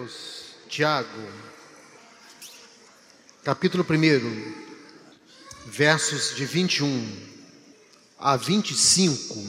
lemos Tiago, capítulo 1, versos de 21 a 25.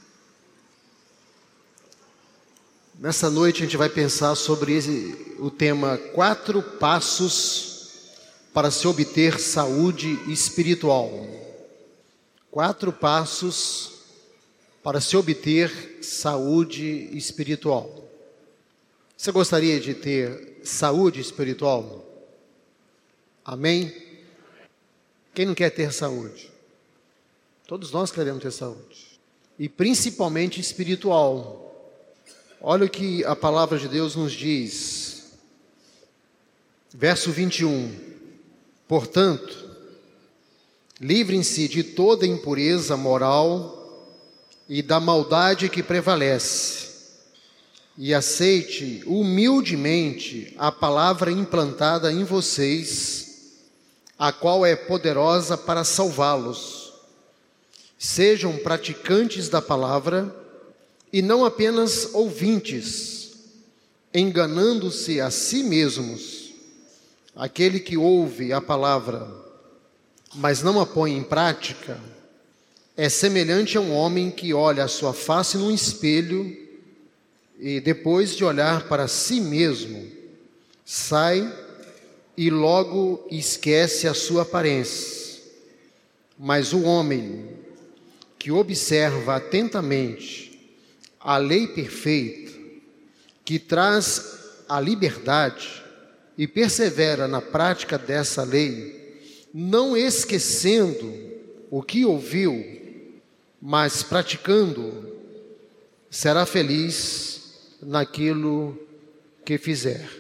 Nessa noite a gente vai pensar sobre o tema 4 passos para se obter saúde espiritual. 4 passos para se obter saúde espiritual. Você gostaria de ter saúde espiritual? Amém? Quem não quer ter saúde? Todos nós queremos ter saúde. E principalmente espiritual. Olha o que a palavra de Deus nos diz. Verso 21. Portanto, livrem-se de toda impureza moral e da maldade que prevalece, e aceite humildemente a palavra implantada em vocês, a qual é poderosa para salvá-los. Sejam praticantes da palavra e não apenas ouvintes, enganando-se a si mesmos. Aquele que ouve a palavra, mas não a põe em prática, é semelhante a um homem que olha a sua face num espelho e depois de olhar para si mesmo, sai e logo esquece a sua aparência. Mas o homem que observa atentamente a lei perfeita, que traz a liberdade e persevera na prática dessa lei, não esquecendo o que ouviu, mas praticando, será feliz naquilo que fizer.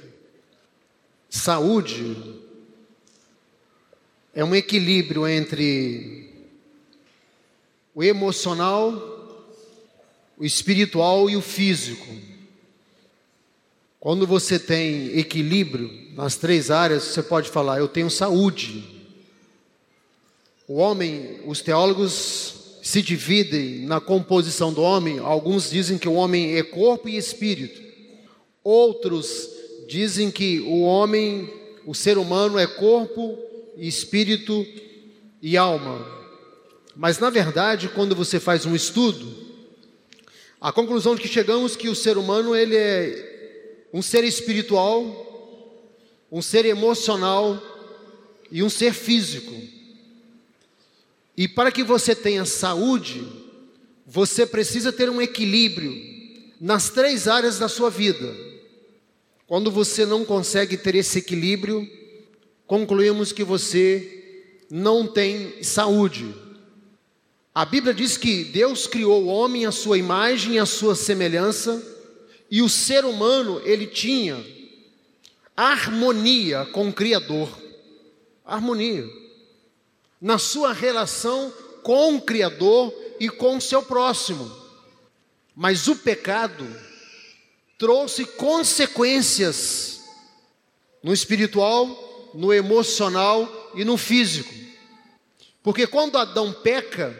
Saúde é um equilíbrio entre o emocional, o espiritual e o físico. Quando você tem equilíbrio nas 3 áreas, você pode falar: eu tenho saúde. O homem, os teólogos se dividem na composição do homem. Alguns dizem que o homem é corpo e espírito. Outros dizem que o homem, o ser humano, é corpo, espírito e alma. Mas na verdade, quando você faz um estudo, a conclusão de que chegamos que o ser humano ele é um ser espiritual, um ser emocional e um ser físico. E para que você tenha saúde, você precisa ter um equilíbrio nas 3 áreas da sua vida. Quando você não consegue ter esse equilíbrio, concluímos que você não tem saúde. A Bíblia diz que Deus criou o homem à sua imagem e à sua semelhança, e o ser humano, ele tinha harmonia com o Criador. Harmonia na sua relação com o Criador e com o seu próximo. Mas o pecado trouxe consequências no espiritual, no emocional e no físico. Porque quando Adão peca,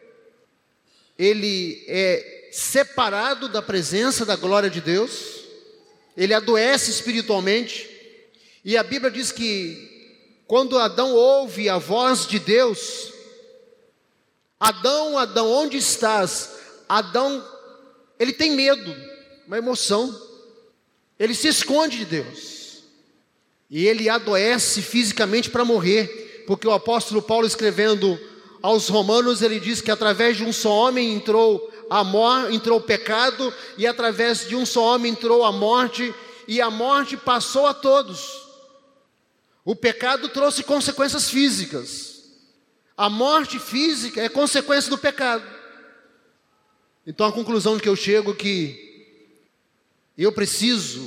ele é separado da presença da glória de Deus, ele adoece espiritualmente, e a Bíblia diz que quando Adão ouve a voz de Deus: Adão, Adão, onde estás? Adão, ele tem medo, uma emoção, ele se esconde de Deus, e ele adoece fisicamente para morrer, porque o apóstolo Paulo, escrevendo aos Romanos, ele diz que através de um só homem entrou o pecado, e através de um só homem entrou a morte, e a morte passou a todos. O pecado trouxe consequências físicas. A morte física é consequência do pecado. Então a conclusão que eu chego é que eu preciso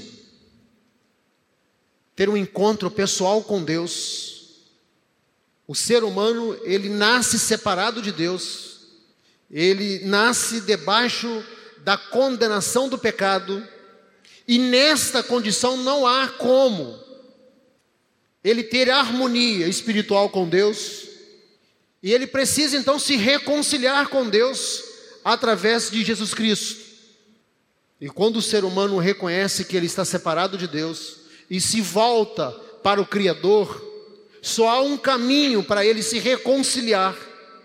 ter um encontro pessoal com Deus. O ser humano, ele nasce separado de Deus. Ele nasce debaixo da condenação do pecado. E nesta condição não há como ele ter harmonia espiritual com Deus, e ele precisa então se reconciliar com Deus através de Jesus Cristo. E quando o ser humano reconhece que ele está separado de Deus, e se volta para o Criador, só há um caminho para ele se reconciliar.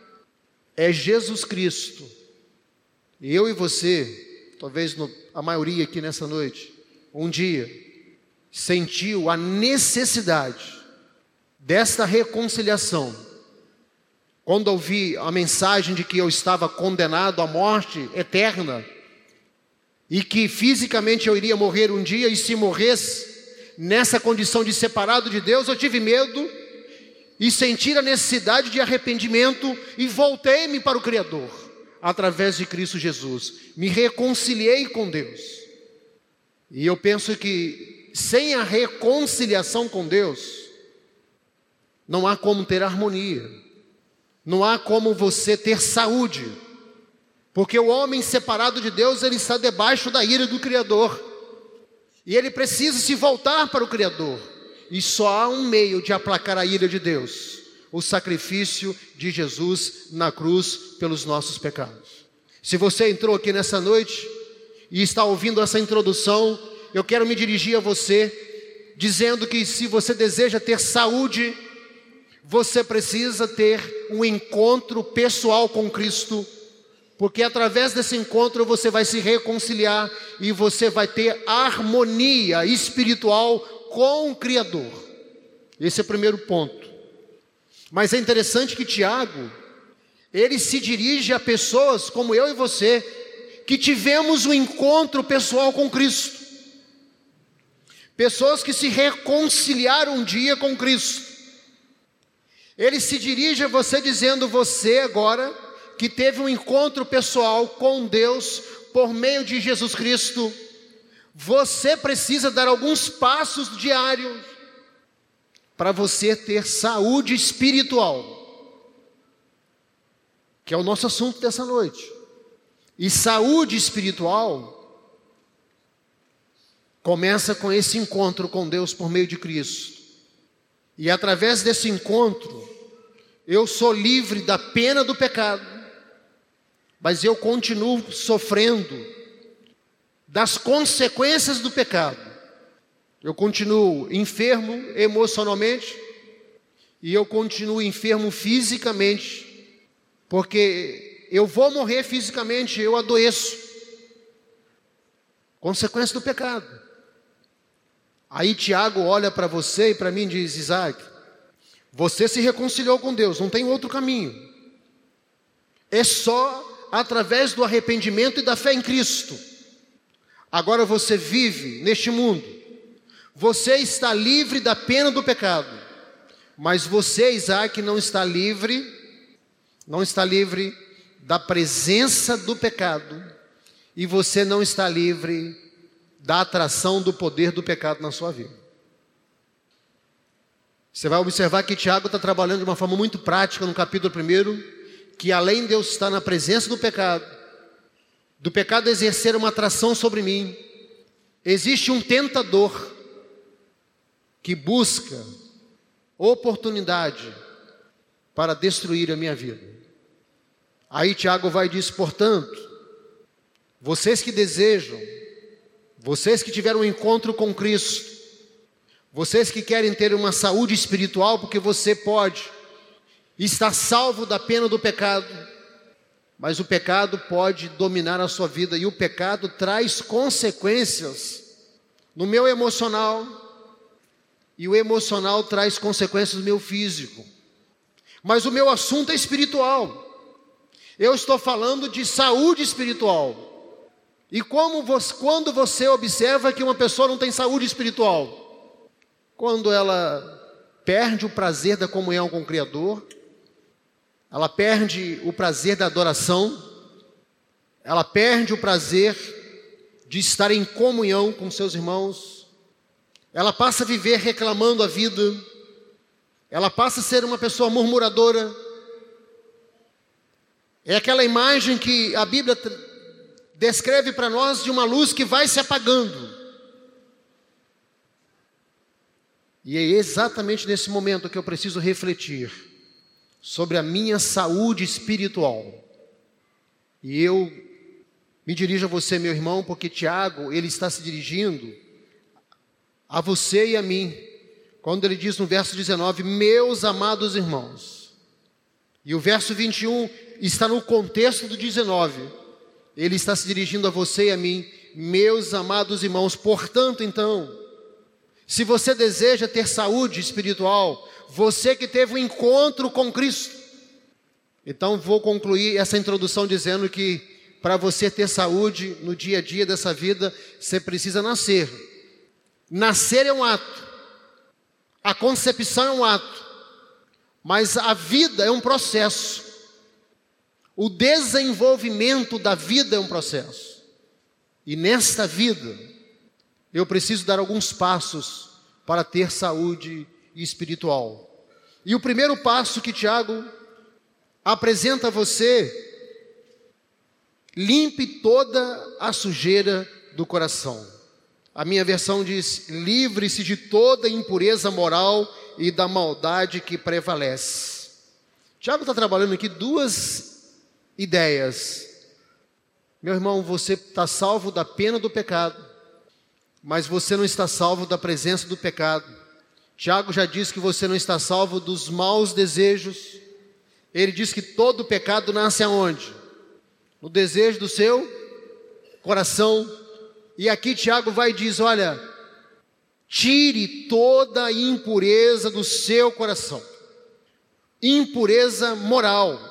É Jesus Cristo. E eu e você, talvez a maioria aqui nessa noite, um dia sentiu a necessidade desta reconciliação. Quando ouvi a mensagem de que eu estava condenado à morte eterna, e que fisicamente eu iria morrer um dia, e se morresse nessa condição de separado de Deus, eu tive medo e senti a necessidade de arrependimento e voltei-me para o Criador, através de Cristo Jesus. Me reconciliei com Deus. E eu penso que sem a reconciliação com Deus, não há como ter harmonia, não há como você ter saúde, porque o homem separado de Deus, ele está debaixo da ira do Criador, e ele precisa se voltar para o Criador, e só há um meio de aplacar a ira de Deus: o sacrifício de Jesus na cruz pelos nossos pecados. Se você entrou aqui nessa noite e está ouvindo essa introdução, eu quero me dirigir a você, dizendo que se você deseja ter saúde, você precisa ter um encontro pessoal com Cristo, porque através desse encontro você vai se reconciliar e você vai ter harmonia espiritual com o Criador. Esse é o primeiro ponto. Mas é interessante que Tiago, ele se dirige a pessoas como eu e você, que tivemos um encontro pessoal com Cristo. Pessoas que se reconciliaram um dia com Cristo. Ele se dirige a você dizendo: você agora que teve um encontro pessoal com Deus por meio de Jesus Cristo, você precisa dar alguns passos diários para você ter saúde espiritual, que é o nosso assunto dessa noite. E saúde espiritual começa com esse encontro com Deus por meio de Cristo. E através desse encontro, eu sou livre da pena do pecado, mas eu continuo sofrendo das consequências do pecado. Eu continuo enfermo emocionalmente e eu continuo enfermo fisicamente, porque eu vou morrer fisicamente, eu adoeço. Consequência do pecado. Aí Tiago olha para você e para mim e diz: Isaac, você se reconciliou com Deus, não tem outro caminho. É só através do arrependimento e da fé em Cristo. Agora você vive neste mundo, você está livre da pena do pecado, mas você, Isaac, não está livre da presença do pecado, e você não está livre da atração do poder do pecado na sua vida. Você vai observar que Tiago está trabalhando de uma forma muito prática no capítulo 1, que além de eu estar na presença do pecado exercer uma atração sobre mim, existe um tentador que busca oportunidade para destruir a minha vida. Aí Tiago vai e diz: portanto, vocês que desejam, vocês que tiveram um encontro com Cristo, vocês que querem ter uma saúde espiritual, porque você pode estar salvo da pena do pecado, mas o pecado pode dominar a sua vida, e o pecado traz consequências no meu emocional, e o emocional traz consequências no meu físico. Mas o meu assunto é espiritual. Eu estou falando de saúde espiritual. E quando você observa que uma pessoa não tem saúde espiritual? Quando ela perde o prazer da comunhão com o Criador, ela perde o prazer da adoração, ela perde o prazer de estar em comunhão com seus irmãos, ela passa a viver reclamando a vida, ela passa a ser uma pessoa murmuradora. É aquela imagem que a Bíblia descreve para nós de uma luz que vai se apagando. E é exatamente nesse momento que eu preciso refletir sobre a minha saúde espiritual. E eu me dirijo a você, meu irmão, porque Tiago, ele está se dirigindo a você e a mim, quando ele diz no verso 19, meus amados irmãos. E o verso 21 está no contexto do 19. Ele está se dirigindo a você e a mim, meus amados irmãos. Portanto, então, se você deseja ter saúde espiritual, você que teve um encontro com Cristo, então vou concluir essa introdução dizendo que para você ter saúde no dia a dia dessa vida, você precisa nascer. Nascer é um ato, a concepção é um ato, mas a vida é um processo. O desenvolvimento da vida é um processo. E nesta vida, eu preciso dar alguns passos para ter saúde espiritual. E o primeiro passo que Tiago apresenta a você: limpe toda a sujeira do coração. A minha versão diz: livre-se de toda impureza moral e da maldade que prevalece. Tiago está trabalhando aqui duas ideias. Meu irmão, você está salvo da pena do pecado, mas você não está salvo da presença do pecado. Tiago já diz que você não está salvo dos maus desejos. Ele diz que todo pecado nasce aonde? No desejo do seu coração. E aqui Tiago vai e diz: olha, tire toda a impureza do seu coração. Impureza moral.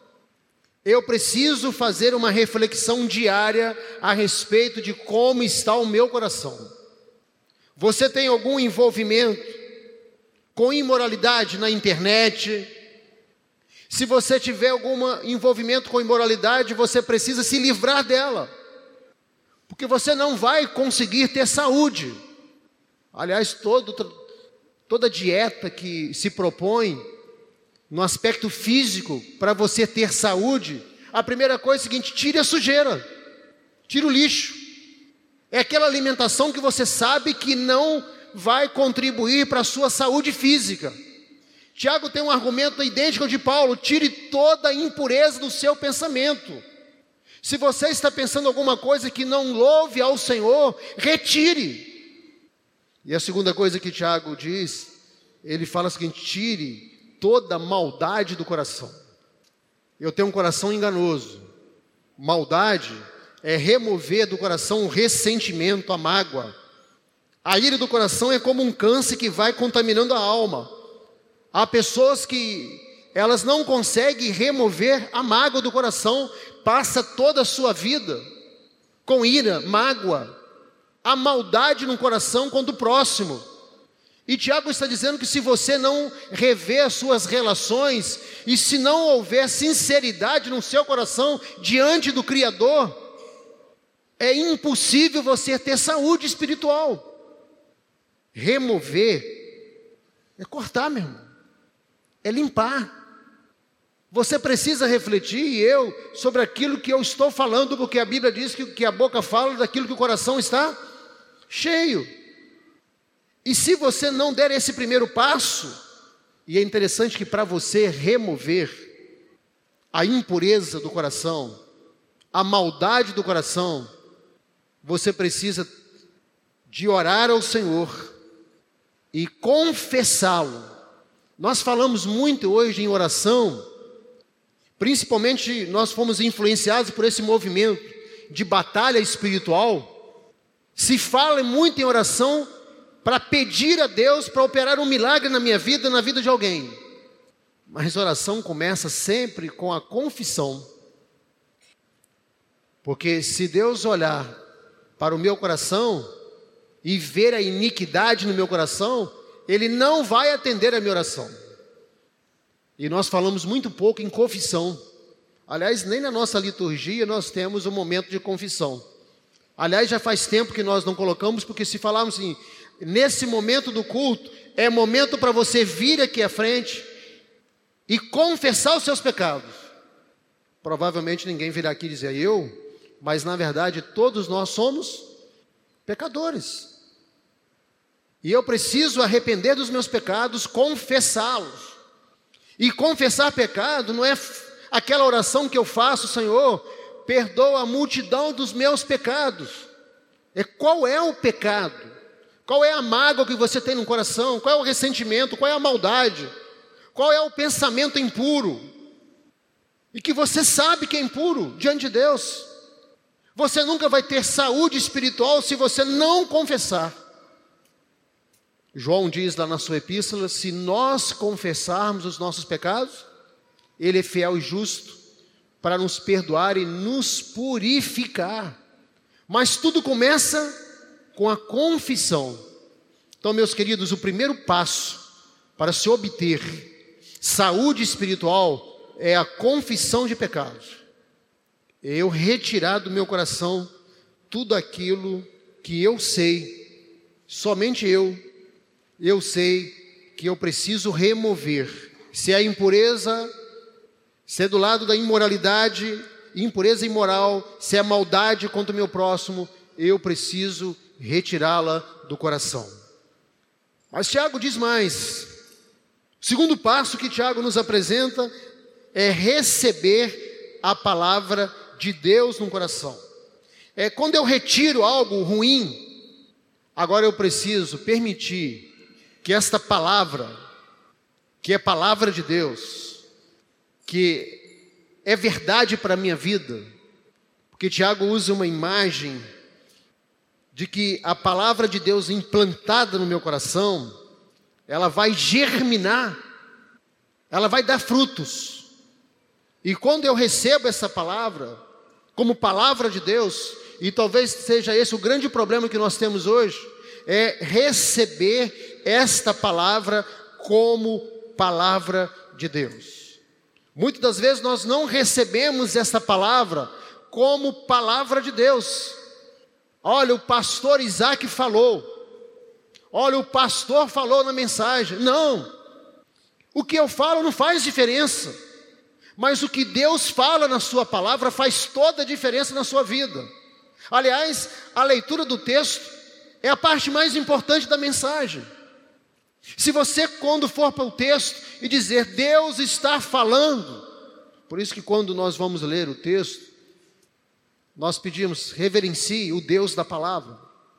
Eu preciso fazer uma reflexão diária a respeito de como está o meu coração. Você tem algum envolvimento com imoralidade na internet? Se você tiver algum envolvimento com imoralidade, você precisa se livrar dela, porque você não vai conseguir ter saúde. Aliás, toda dieta que se propõe no aspecto físico para você ter saúde, a primeira coisa é a seguinte: tire a sujeira, tire o lixo. É aquela alimentação que você sabe que não vai contribuir para a sua saúde física. Tiago tem um argumento idêntico ao de Paulo: tire toda a impureza do seu pensamento. Se você está pensando alguma coisa que não louve ao Senhor, retire. E a segunda coisa que Tiago diz, ele fala o seguinte: tire toda a maldade do coração. Eu tenho um coração enganoso. Maldade é remover do coração o ressentimento, a mágoa. A ira do coração é como um câncer que vai contaminando a alma. Há pessoas que elas não conseguem remover a mágoa do coração, passa toda a sua vida com ira, mágoa, a maldade no coração contra o próximo. E Tiago está dizendo que se você não rever as suas relações, e se não houver sinceridade no seu coração diante do Criador, é impossível você ter saúde espiritual. Remover é cortar, meu irmão, é limpar. Você precisa refletir, e eu, sobre aquilo que eu estou falando, porque a Bíblia diz que a boca fala daquilo que o coração está cheio. E se você não der esse primeiro passo, e é interessante que para você remover a impureza do coração, a maldade do coração, você precisa de orar ao Senhor e confessá-lo. Nós falamos muito hoje em oração, principalmente nós fomos influenciados por esse movimento de batalha espiritual. Se fala muito em oração para pedir a Deus para operar um milagre na minha vida, na vida de alguém. Mas a oração começa sempre com a confissão. Porque se Deus olhar para o meu coração e ver a iniquidade no meu coração, Ele não vai atender a minha oração. E nós falamos muito pouco em confissão. Aliás, nem na nossa liturgia nós temos um momento de confissão. Aliás, já faz tempo que nós não colocamos, porque se falarmos assim, nesse momento do culto, é momento para você vir aqui à frente e confessar os seus pecados. Provavelmente ninguém virá aqui dizer eu, mas na verdade todos nós somos pecadores. E eu preciso arrepender dos meus pecados, confessá-los. E confessar pecado não é aquela oração que eu faço: Senhor, perdoa a multidão dos meus pecados. Qual é o pecado? Qual é a mágoa que você tem no coração? Qual é o ressentimento? Qual é a maldade? Qual é o pensamento impuro? E que você sabe que é impuro diante de Deus. Você nunca vai ter saúde espiritual se você não confessar. João diz lá na sua epístola, se nós confessarmos os nossos pecados, Ele é fiel e justo para nos perdoar e nos purificar. Mas tudo começa com a confissão. Então, meus queridos, o primeiro passo para se obter saúde espiritual é a confissão de pecados. Eu retirar do meu coração tudo aquilo que eu sei, somente eu sei que eu preciso remover. Se é impureza, se é do lado da imoralidade, impureza imoral, se é maldade contra o meu próximo, eu preciso retirá-la do coração. Mas Tiago diz mais. O segundo passo que Tiago nos apresenta é receber a palavra de Deus no coração. Quando eu retiro algo ruim, agora eu preciso permitir que esta palavra, que é palavra de Deus, que é verdade para a minha vida, porque Tiago usa uma imagem de que a palavra de Deus implantada no meu coração, ela vai germinar, ela vai dar frutos. E quando eu recebo essa palavra, como palavra de Deus, e talvez seja esse o grande problema que nós temos hoje, é receber esta palavra como palavra de Deus. Muitas das vezes nós não recebemos esta palavra como palavra de Deus. Olha, o pastor Isaac falou. Olha, o pastor falou na mensagem. Não. O que eu falo não faz diferença. Mas o que Deus fala na sua palavra faz toda a diferença na sua vida. Aliás, a leitura do texto é a parte mais importante da mensagem. Se você, quando for para o texto e dizer, Deus está falando, por isso que quando nós vamos ler o texto, nós pedimos, reverencie o Deus da palavra.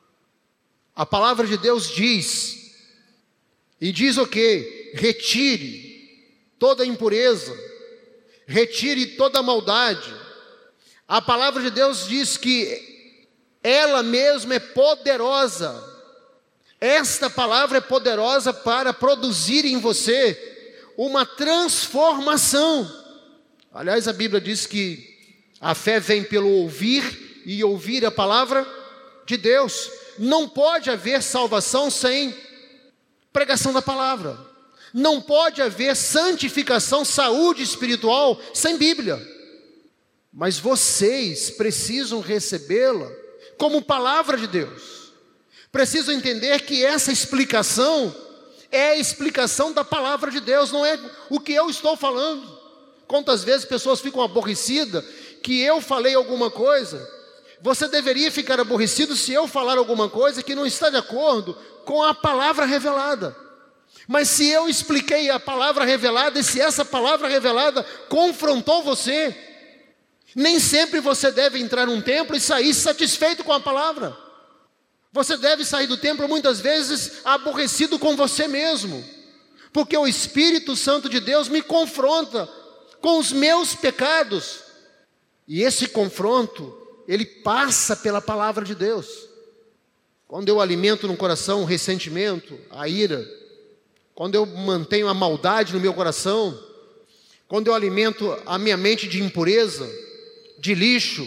A palavra de Deus diz, e diz o quê? Retire toda impureza, retire toda maldade. A palavra de Deus diz que ela mesma é poderosa. Esta palavra é poderosa para produzir em você uma transformação. Aliás, a Bíblia diz que a fé vem pelo ouvir e ouvir a palavra de Deus. Não pode haver salvação sem pregação da palavra. Não pode haver santificação, saúde espiritual sem Bíblia. Mas vocês precisam recebê-la como palavra de Deus. Precisam entender que essa explicação é a explicação da palavra de Deus, não é o que eu estou falando. Quantas vezes pessoas ficam aborrecidas que eu falei alguma coisa? Você deveria ficar aborrecido se eu falar alguma coisa que não está de acordo com a palavra revelada. Mas se eu expliquei a palavra revelada e se essa palavra revelada confrontou você, nem sempre você deve entrar num templo e sair satisfeito com a palavra. Você deve sair do templo muitas vezes aborrecido com você mesmo, porque o Espírito Santo de Deus me confronta com os meus pecados. E esse confronto, ele passa pela palavra de Deus. Quando eu alimento no coração o ressentimento, a ira, quando eu mantenho a maldade no meu coração, quando eu alimento a minha mente de impureza, de lixo,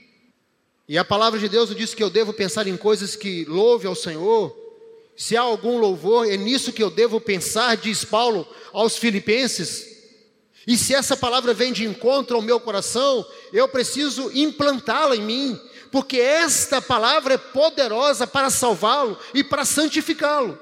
e a palavra de Deus diz que eu devo pensar em coisas que louve ao Senhor. Se há algum louvor, é nisso que eu devo pensar, diz Paulo aos Filipenses. E se essa palavra vem de encontro ao meu coração, eu preciso implantá-la em mim, porque esta palavra é poderosa para salvá-lo e para santificá-lo.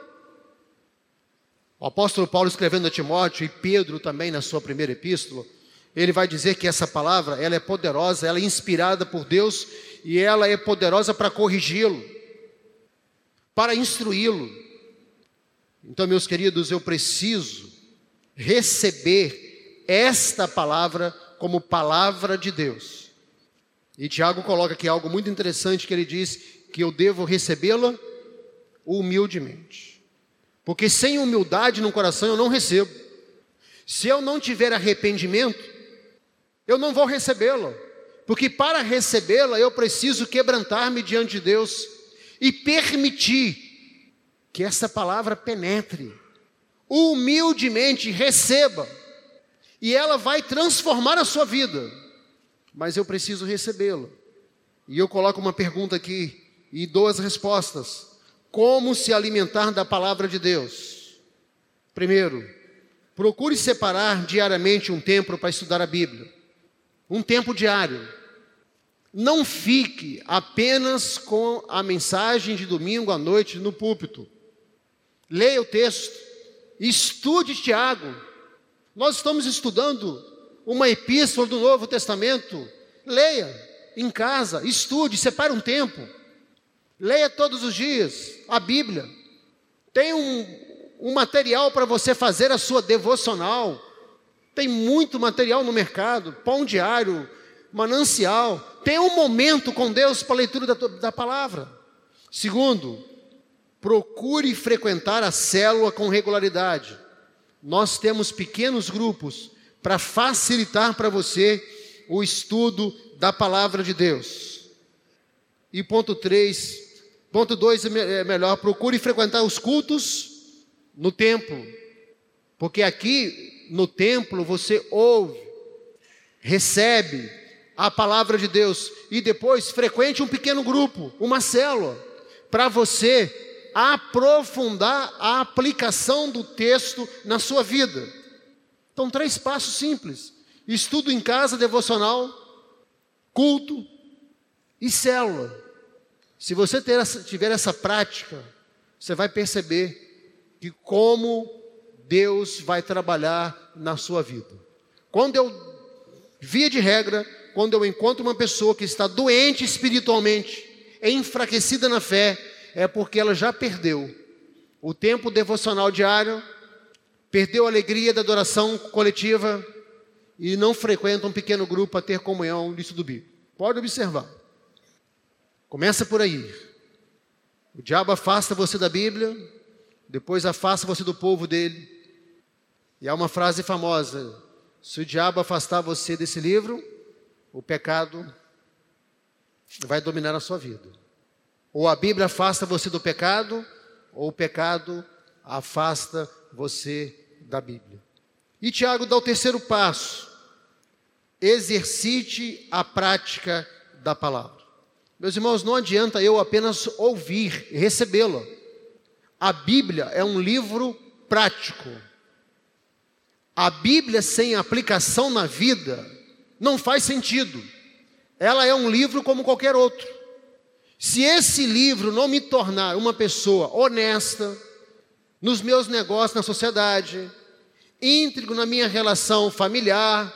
O apóstolo Paulo, escrevendo a Timóteo, e Pedro também na sua primeira epístola, ele vai dizer que essa palavra, ela é poderosa, ela é inspirada por Deus, e ela é poderosa para corrigi-lo, para instruí-lo. Então, meus queridos, eu preciso receber esta palavra como palavra de Deus. E Tiago coloca aqui algo muito interessante, que ele diz que eu devo recebê-la humildemente. Porque sem humildade no coração eu não recebo. Se eu não tiver arrependimento, eu não vou recebê-la. Porque para recebê-la eu preciso quebrantar-me diante de Deus e permitir que essa palavra penetre. Humildemente receba. E ela vai transformar a sua vida. Mas eu preciso recebê-la. E eu coloco uma pergunta aqui e dou as respostas. Como se alimentar da palavra de Deus? Primeiro, procure separar diariamente um tempo para estudar a Bíblia. Um tempo diário. Não fique apenas com a mensagem de domingo à noite no púlpito. Leia o texto. Estude Tiago. Nós estamos estudando uma epístola do Novo Testamento. Leia em casa, estude, separe um tempo. Leia todos os dias a Bíblia. Tem um material para você fazer a sua devocional. Tem muito material no mercado, pão diário, manancial. Tem um momento com Deus para a leitura da palavra. Segundo, procure frequentar a célula com regularidade. Nós temos pequenos grupos para facilitar para você o estudo da palavra de Deus. E ponto 2 é melhor, procure frequentar os cultos no templo. Porque aqui no templo você ouve, recebe a palavra de Deus e depois frequente um pequeno grupo, uma célula, para você aprofundar a aplicação do texto na sua vida. Então, 3 passos simples: estudo em casa, devocional, culto e célula. Se você tiver essa prática, você vai perceber que como Deus vai trabalhar na sua vida. Via de regra, quando eu encontro uma pessoa que está doente espiritualmente, enfraquecida na fé, é porque ela já perdeu o tempo devocional diário, perdeu a alegria da adoração coletiva e não frequenta um pequeno grupo para ter comunhão no estudo bíblico. Pode observar. Começa por aí. O diabo afasta você da Bíblia, depois afasta você do povo dele. E há uma frase famosa: se o diabo afastar você desse livro, o pecado vai dominar a sua vida. Ou a Bíblia afasta você do pecado, ou o pecado afasta você da Bíblia. E Tiago dá o 3º passo: exercite a prática da palavra. Meus irmãos, não adianta eu apenas ouvir e recebê-la. A Bíblia é um livro prático. A Bíblia sem aplicação na vida não faz sentido. Ela é um livro como qualquer outro. Se esse livro não me tornar uma pessoa honesta nos meus negócios na sociedade, íntegro na minha relação familiar,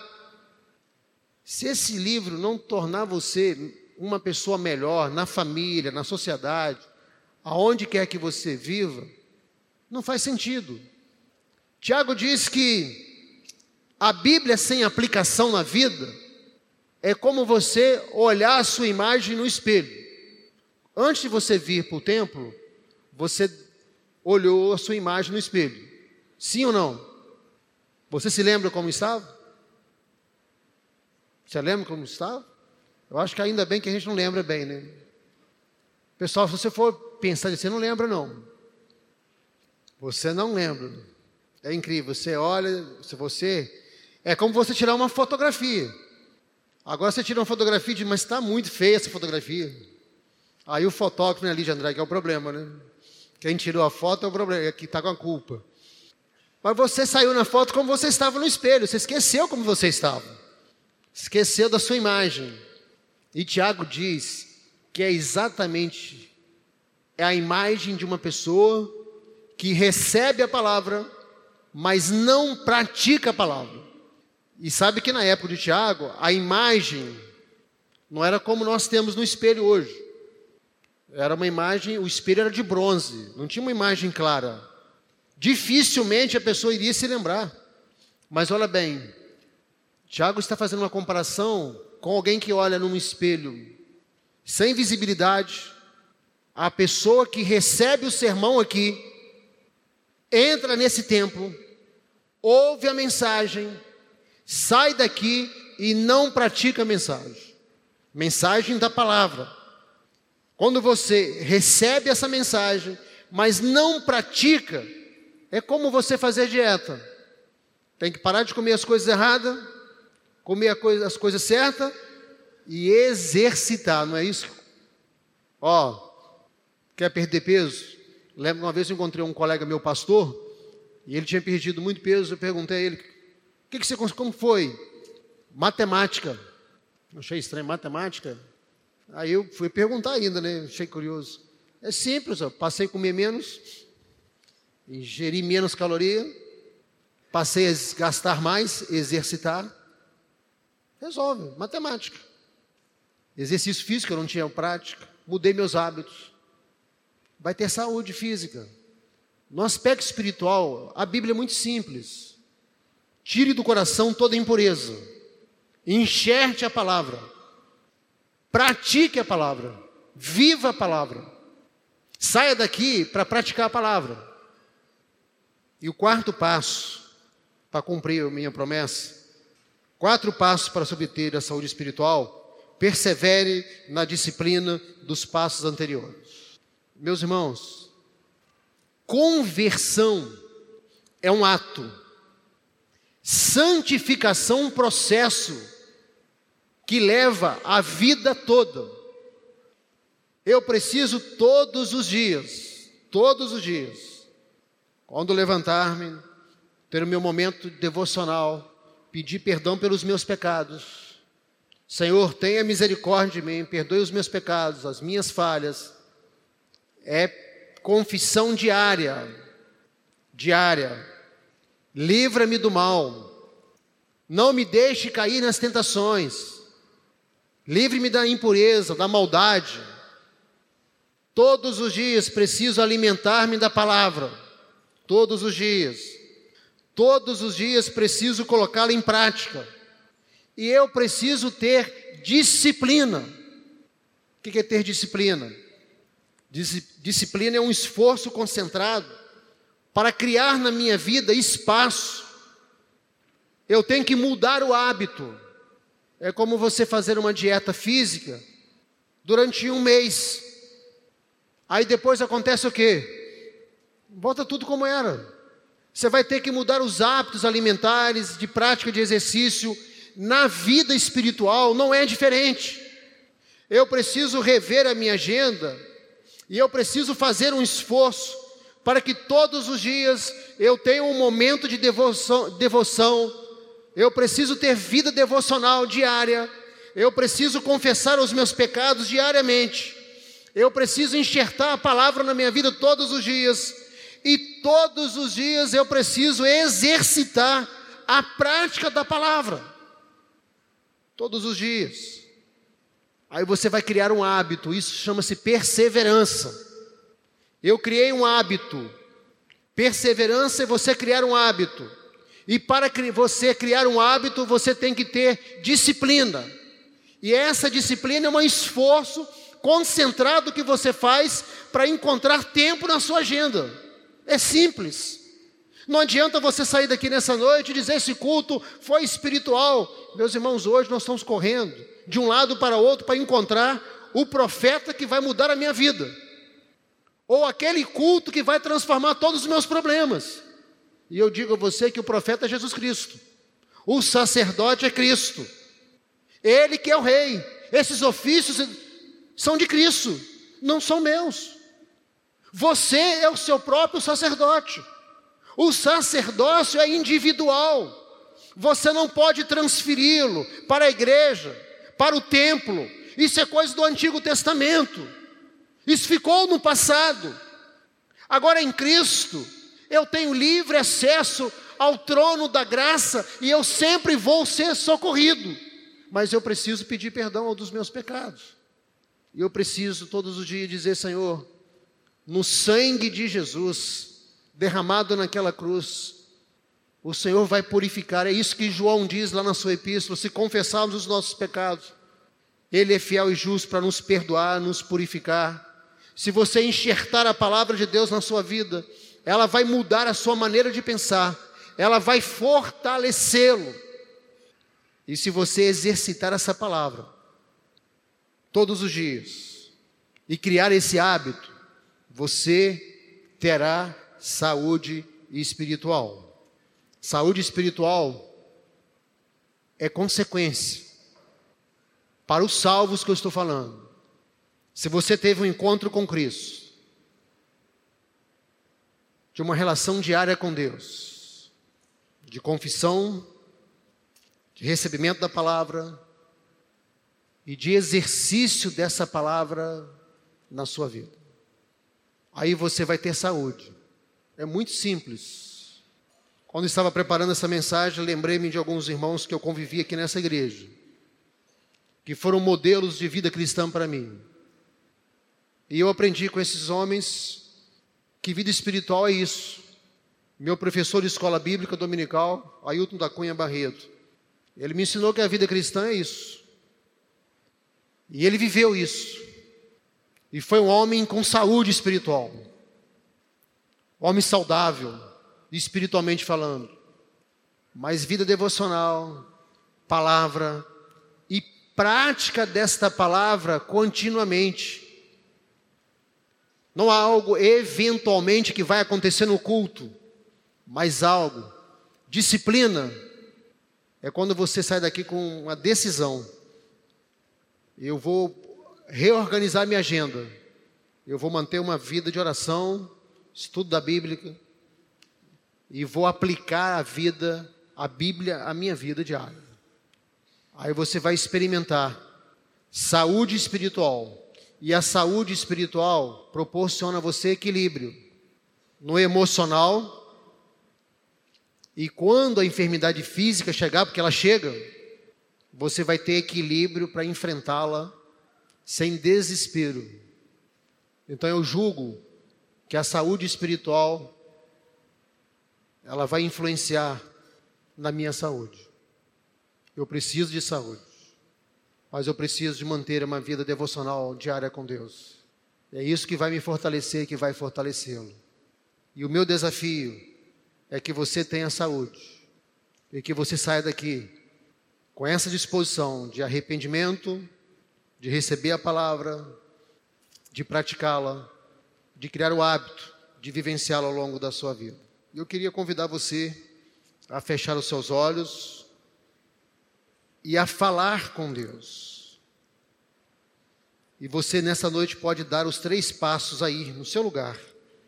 se esse livro não tornar você uma pessoa melhor na família, na sociedade, aonde quer que você viva, não faz sentido. Tiago diz que a Bíblia sem aplicação na vida é como você olhar a sua imagem no espelho. Antes de você vir para o templo, você olhou a sua imagem no espelho. Sim ou não? Você se lembra como estava? Você lembra como estava? Eu acho que ainda bem que a gente não lembra bem, né? Pessoal, se você for pensar, você não lembra não. Você não lembra. É incrível, você olha, se você... É como você tirar uma fotografia. Agora você tira uma fotografia e diz, mas está muito feia essa fotografia. Aí o fotógrafo ali de André, que é o problema, né? Quem tirou a foto é o problema, é que está com a culpa. Mas você saiu na foto como você estava no espelho, você esqueceu como você estava. Esqueceu da sua imagem. E Tiago diz que é exatamente a imagem de uma pessoa que recebe a palavra, mas não pratica a palavra. E sabe que na época de Tiago, a imagem não era como nós temos no espelho hoje. Era uma imagem, o espelho era de bronze, não tinha uma imagem clara. Dificilmente a pessoa iria se lembrar. Mas olha bem, Tiago está fazendo uma comparação com alguém que olha num espelho sem visibilidade, A pessoa que recebe o sermão aqui, entra nesse templo, ouve a mensagem, sai daqui e não pratica a mensagem. Mensagem da palavra. Quando você recebe essa mensagem, mas não pratica, é como você fazer dieta. Tem que parar de comer as coisas erradas, comer as coisas certas e exercitar, não é isso? Quer perder peso? Lembro uma vez eu encontrei um colega meu pastor, e ele tinha perdido muito peso. Eu perguntei a ele, como foi? Matemática. Eu achei estranho, matemática. Aí eu fui perguntar ainda, né? Achei curioso. É simples, passei a comer menos, ingerir menos caloria, passei a gastar mais, exercitar. Resolve, matemática. Exercício físico eu não tinha prática, mudei meus hábitos. Vai ter saúde física. No aspecto espiritual, a Bíblia é muito simples. Tire do coração toda impureza. Enxerte a palavra. Pratique a palavra. Viva a palavra. Saia daqui para praticar a palavra. E o quarto passo, para cumprir a minha promessa, 4 passos para obter a saúde espiritual: persevere na disciplina dos passos anteriores. Meus irmãos, conversão é um ato, santificação um processo que leva a vida toda. Eu preciso todos os dias, quando levantar-me, ter o meu momento devocional, pedir perdão pelos meus pecados. Senhor, tenha misericórdia de mim, perdoe os meus pecados, as minhas falhas. É confissão diária. Livra-me do mal. Não me deixe cair nas tentações. Livre-me da impureza, da maldade. Todos os dias preciso alimentar-me da palavra. Todos os dias preciso colocá-la em prática. E eu preciso ter disciplina. O que é ter disciplina? Disciplina é um esforço concentrado para criar na minha vida espaço. Eu tenho que mudar o hábito. É como você fazer uma dieta física durante 1 mês. Aí depois acontece o quê? Volta tudo como era. Você vai ter que mudar os hábitos alimentares, de prática de exercício. Na vida espiritual não é diferente. Eu preciso rever a minha agenda e eu preciso fazer um esforço para que todos os dias eu tenha um momento de devoção. Eu preciso ter vida devocional diária. Eu preciso confessar os meus pecados diariamente. Eu preciso enxertar a palavra na minha vida todos os dias. E todos os dias eu preciso exercitar a prática da palavra. Todos os dias. Aí você vai criar um hábito. Isso chama-se perseverança. Eu criei um hábito. Perseverança é você criar um hábito. E para você criar um hábito, você tem que ter disciplina. E essa disciplina é um esforço concentrado que você faz para encontrar tempo na sua agenda. É simples. Não adianta você sair daqui nessa noite e dizer: esse culto foi espiritual. Meus irmãos, hoje nós estamos correndo de um lado para o outro para encontrar o profeta que vai mudar a minha vida. Ou aquele culto que vai transformar todos os meus problemas. E eu digo a você que o profeta é Jesus Cristo. O sacerdote é Cristo. Ele que é o rei. Esses ofícios são de Cristo, não são meus. Você é o seu próprio sacerdote. O sacerdócio é individual. Você não pode transferi-lo para a igreja, para o templo. Isso é coisa do Antigo Testamento. Isso ficou no passado. Agora em Cristo, eu tenho livre acesso ao trono da graça e eu sempre vou ser socorrido. Mas eu preciso pedir perdão dos meus pecados. E eu preciso todos os dias dizer: Senhor, no sangue de Jesus, derramado naquela cruz, o Senhor vai purificar. É isso que João diz lá na sua epístola: se confessarmos os nossos pecados, Ele é fiel e justo para nos perdoar, nos purificar. se você enxertar a palavra de Deus na sua vida, ela vai mudar a sua maneira de pensar, ela vai fortalecê-lo. E se você exercitar essa palavra todos os dias e criar esse hábito, você terá saúde espiritual. Saúde espiritual é consequência. Para os salvos que eu estou falando, se você teve um encontro com Cristo, de uma relação diária com Deus, de confissão, de recebimento da palavra e de exercício dessa palavra na sua vida, aí você vai ter saúde. É muito simples. Quando estava preparando essa mensagem, lembrei-me de alguns irmãos que eu convivi aqui nessa igreja, que foram modelos de vida cristã para mim. E eu aprendi com esses homens que vida espiritual é isso. Meu professor de escola bíblica dominical, Ailton da Cunha Barreto, ele me ensinou que a vida cristã é isso. E ele viveu isso. E foi um homem com saúde espiritual. Homem saudável, espiritualmente falando. Mas vida devocional, palavra e prática desta palavra continuamente. Não há algo eventualmente que vai acontecer no culto, mas algo. Disciplina é quando você sai daqui com uma decisão. Eu vou reorganizar minha agenda. Eu vou manter uma vida de oração, estudo da Bíblia, e vou aplicar a Bíblia, à minha vida diária. Aí você vai experimentar saúde espiritual. E a saúde espiritual proporciona a você equilíbrio no emocional. E quando a enfermidade física chegar, porque ela chega, você vai ter equilíbrio para enfrentá-la sem desespero. Então eu julgo que a saúde espiritual, ela vai influenciar na minha saúde. Eu preciso de saúde, mas eu preciso de manter uma vida devocional diária com Deus. É isso que vai me fortalecer, que vai fortalecê-lo. E o meu desafio é que você tenha saúde e que você saia daqui com essa disposição de arrependimento, de receber a palavra, de praticá-la, de criar o hábito, de vivenciá-la ao longo da sua vida. Eu queria convidar você a fechar os seus olhos e a falar com Deus. E você nessa noite pode dar os 3 passos aí no seu lugar.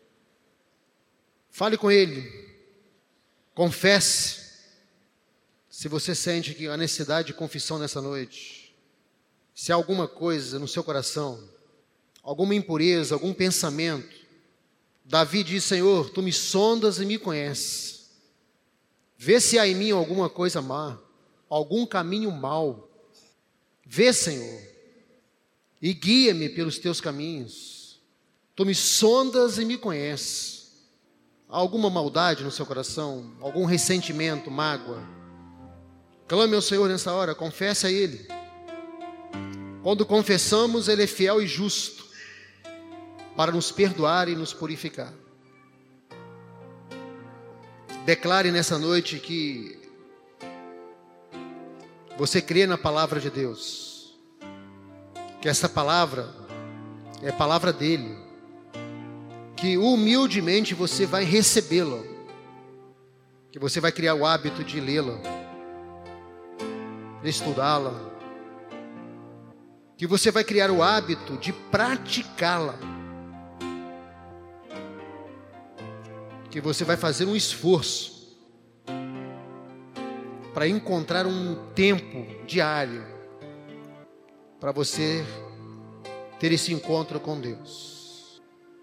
Fale com Ele. Confesse. Se você sente que há necessidade de confissão nessa noite, se há alguma coisa no seu coração, alguma impureza, algum pensamento, Davi diz: Senhor, Tu me sondas e me conheces. Vê se há em mim alguma coisa má, algum caminho mau. Vê, Senhor, e guia-me pelos Teus caminhos. Tu me sondas e me conheces. Há alguma maldade no seu coração, algum ressentimento, mágoa? Clame ao Senhor nessa hora, confesse a Ele. Quando confessamos, Ele é fiel e justo para nos perdoar e nos purificar. Declare nessa noite que você crê na palavra de Deus, que essa palavra é a palavra dEle, que humildemente você vai recebê-la, que você vai criar o hábito de lê-la, de estudá-la, que você vai criar o hábito de praticá-la, que você vai fazer um esforço para encontrar um tempo diário para você ter esse encontro com Deus.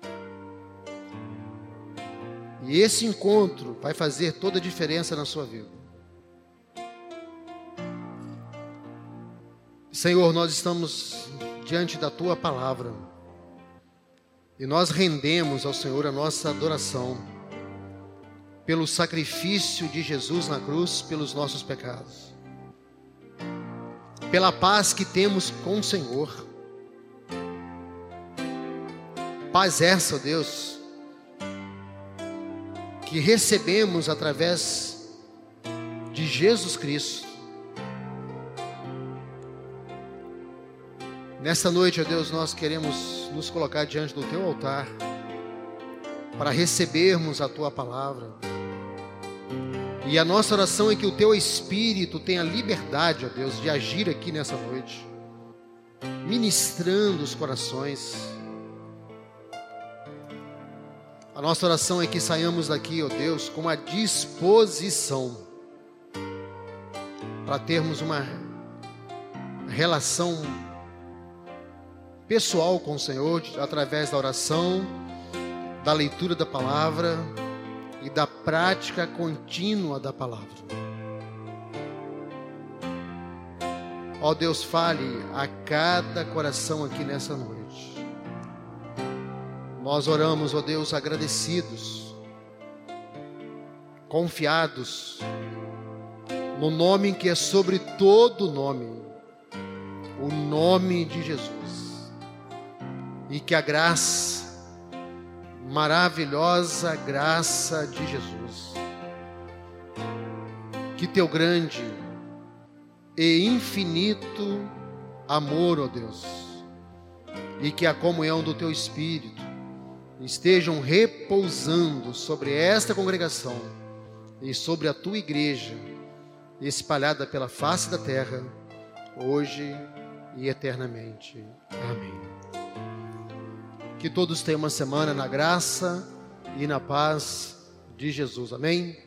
E esse encontro vai fazer toda a diferença na sua vida. Senhor, nós estamos diante da Tua palavra e nós rendemos ao Senhor a nossa adoração pelo sacrifício de Jesus na cruz, pelos nossos pecados, pela paz que temos com o Senhor, paz essa, ó Deus, que recebemos através de Jesus Cristo. Nesta noite, ó Deus, nós queremos nos colocar diante do Teu altar para recebermos a Tua palavra. E a nossa oração é que o Teu Espírito tenha liberdade, ó Deus, de agir aqui nessa noite, ministrando os corações. A nossa oração é que saiamos daqui, ó Deus, com a disposição para termos uma relação pessoal com o Senhor, através da oração, da leitura da palavra e da prática contínua da palavra. Ó Deus, fale a cada coração aqui nessa noite. Nós oramos, ó Deus, agradecidos, confiados no nome que é sobre todo nome, o nome de Jesus. E que a graça, maravilhosa graça de Jesus, que Teu grande e infinito amor, ó Deus, e que a comunhão do Teu Espírito estejam repousando sobre esta congregação e sobre a Tua igreja, espalhada pela face da terra, hoje e eternamente. Amém. Que todos tenham uma semana na graça e na paz de Jesus. Amém.